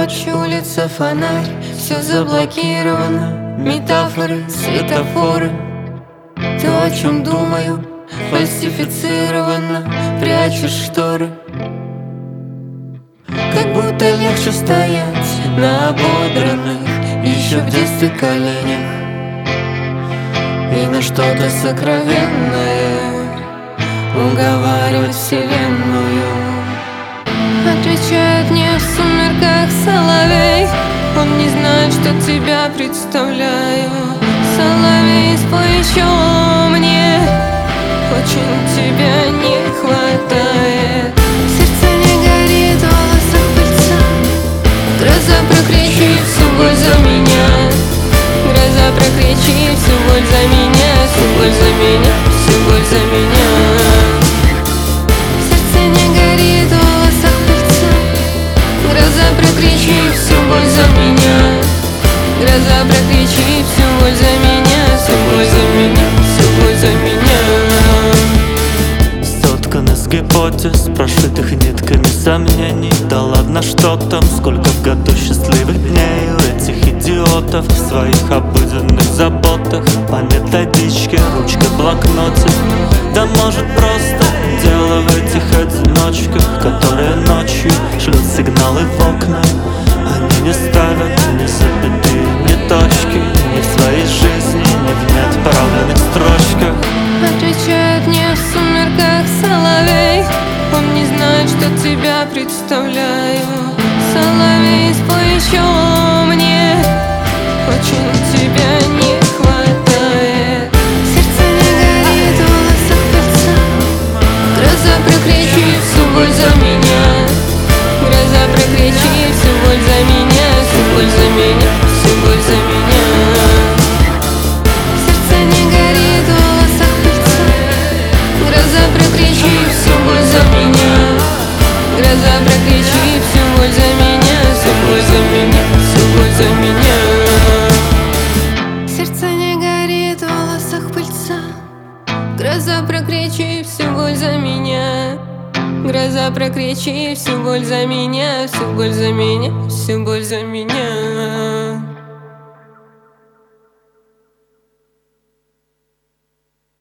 Ночь, улица, фонарь, все заблокировано. Метафоры, светофоры. То, о чем думаю, фальсифицировано. Прячешь шторы. Как будто легче стоять на ободранных еще в детстве коленях и на что-то сокровенное уговаривать вселенную. Отвечает мне в сумерках соловей, он не знает, что тебя представляю. Соловей, спой еще мне, очень тебя не хватает. Сердце не горит, в волосах пыльца. Гроза, прокричи всю боль за меня. Гроза, прокричи всю боль за меня. Всю боль за меня, всю боль за меня. Сердце не горит, в волосах пыльца. Гроза, прокричи всю боль за меня. Гроза, прокричи всю боль за меня. Всю боль за меня, всю боль за меня. Сотканы с гипотез, прошитых нитками сомнений. Да ладно, что там, сколько в году счастливых дней у этих идиотов в своих обыденных заботах. По методичке, ручка, блокноте. Да может просто дело в этих одиночках, которые ночью шлют сигналы в окна. Они не ставят ни запятые, ни точки, ни в своей жизни, ни в неотправленных строчках. Отвечает мне в сумерках соловей, он не знает, что тебя представляю. Соловей, спой еще мне, очень тебя не хватает. Сердце не горит, в волосах пыльца. Гроза, прокричи всю боль за меня. Гроза, прокричи всю боль за меня. Всю боль за меня, всю боль за меня. Сердце не горит, в волосах пыльца. Гроза, прокричи всю боль за меня. Гроза, прокричи всю боль за меня. Всю боль за меня, всю боль за меня. Сердце не горит, в волосах пыльца. Гроза, прокричи всю боль за меня. Гроза, прокричи всю боль за меня. Всю боль за меня, всю боль за меня.